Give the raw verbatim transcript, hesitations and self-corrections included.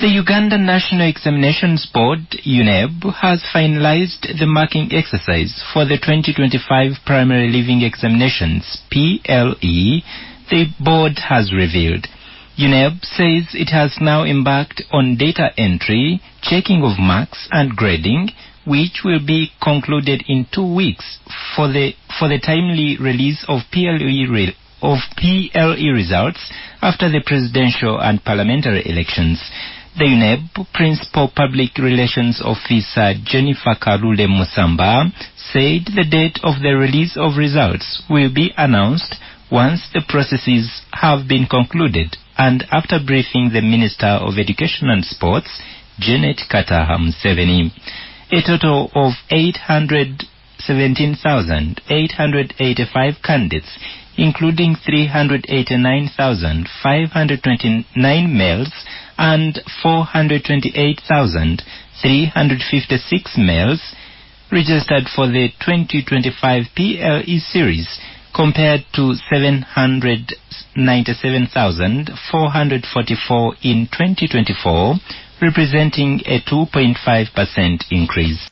The Uganda National Examinations Board, U N E B, has finalized the marking exercise for the twenty twenty-five Primary Leaving Examinations, P L E, the board has revealed. U N E B says it has now embarked on data entry, checking of marks and grading, which will be concluded in two weeks for the for the timely release of P L E re, of P L E results after the presidential and parliamentary elections. The U N E B Principal Public Relations Officer Jennifer Karule Musamba said the date of the release of results will be announced once the processes have been concluded and after briefing the Minister of Education and Sports, Janet Kataha Museveni. A total of eight hundred seventeen thousand eight hundred eighty-five candidates, including three hundred eighty-nine thousand five hundred twenty-nine males and four hundred twenty-eight thousand three hundred fifty-six males, registered for the twenty twenty-five P L E series, compared to seven hundred ninety-seven thousand four hundred forty-four in twenty twenty-four, representing a two point five percent increase.